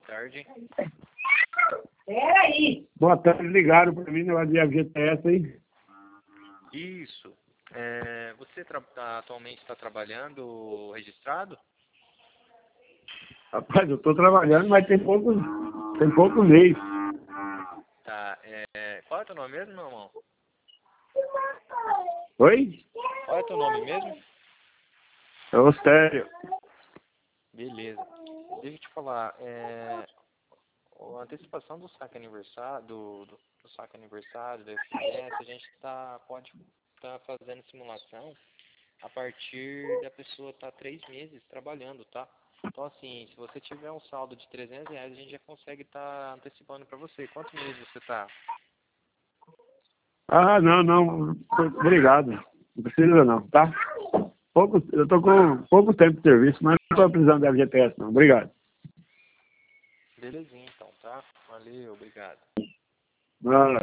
tarde. Peraí. Boa tarde, ligaram para mim no FGTS aí. Isso. Você atualmente está trabalhando registrado? Rapaz, eu estou trabalhando, mas tem pouco mês. Tá. Qual é o teu nome mesmo, meu irmão? Oi? Qual é o teu nome mesmo? É o Stério. Beleza. Deixa eu te falar. A antecipação do saque aniversário, do saque aniversário da FGTS, a gente pode estar fazendo simulação a partir da pessoa estar 3 meses trabalhando, tá? Então, assim, se você tiver um saldo de R$300, a gente já consegue estar antecipando para você. Quantos meses você está? Ah, não. Obrigado. Não precisa não, tá? Eu estou com pouco tempo de serviço, mas não estou precisando da FGTS não. Obrigado. Belezinha, então, tá? Valeu, obrigado. Ah.